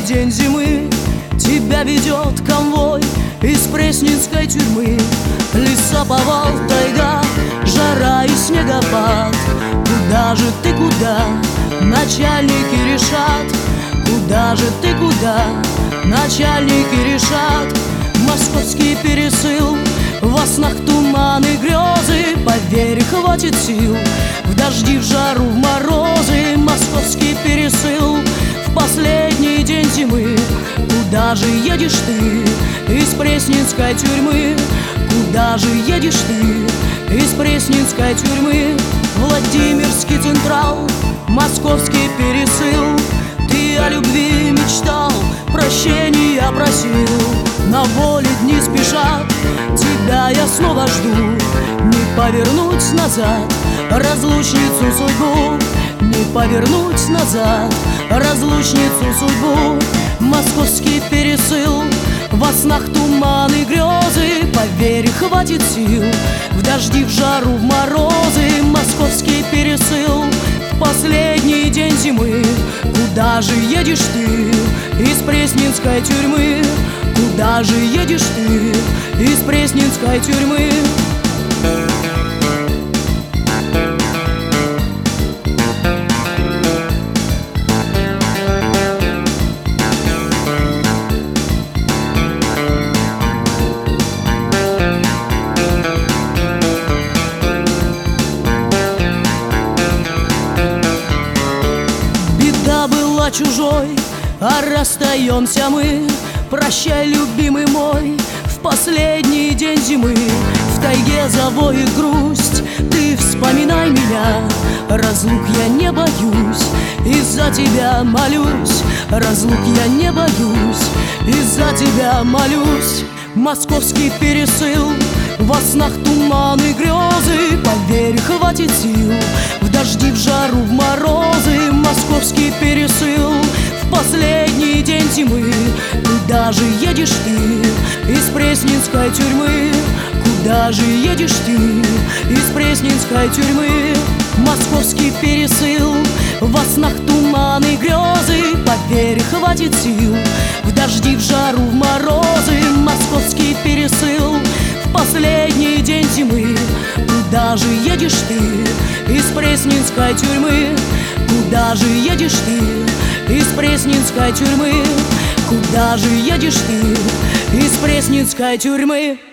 день зимы тебя ведет конвой из пресненской тюрьмы. Лесоповал, тайга, жара и снегопад. Куда же ты, куда? Начальники решат. Куда же ты, куда? Начальники решат. Московский пересыл, во снах туманы, грезы. Поверь, хватит сил в дожди, в жару, в морозы. Московский пересыл в последний день зимы. Куда же едешь ты из пресненской тюрьмы? Куда же едешь ты из пресненской тюрьмы? Владимирский Централ, московский пересыл. Ты о любви мечтал, прощения просил. На воле дни спешат, тебя я снова жду. Не повернуть назад разлучницу судьбу, не повернуть назад разлучницу судьбу. Московский пересыл, во снах туманы, грезы. Поверь, хватит сил в дожди, в жару, в морозы. Московский пересыл в последний день зимы. Куда же едешь ты из пресненской тюрьмы? Куда же едешь ты из пресненской тюрьмы? Беда была чужой, а расстаемся мы. Прощай, любимый мой, в последний день зимы. В тайге завоет грусть, ты вспоминай меня. Разлук я не боюсь, из-за тебя молюсь. Разлук я не боюсь, из-за тебя молюсь. Московский пересыл, во снах туманы, грезы. Поверь, хватит сил в дожди, в жару, в морозы. Московский пересыл в последний день зимы. Куда же едешь ты из пресненской тюрьмы? Куда же едешь ты из пресненской тюрьмы? Московский пересыл, во снах туманы, грезы. Поверь, хватит сил в дожди, в жару, в морозы. Московский пересыл в последний день зимы. Куда же едешь ты из пресненской тюрьмы? Куда же едешь ты из пресненской тюрьмы? Куда же едешь ты из пресненской тюрьмы?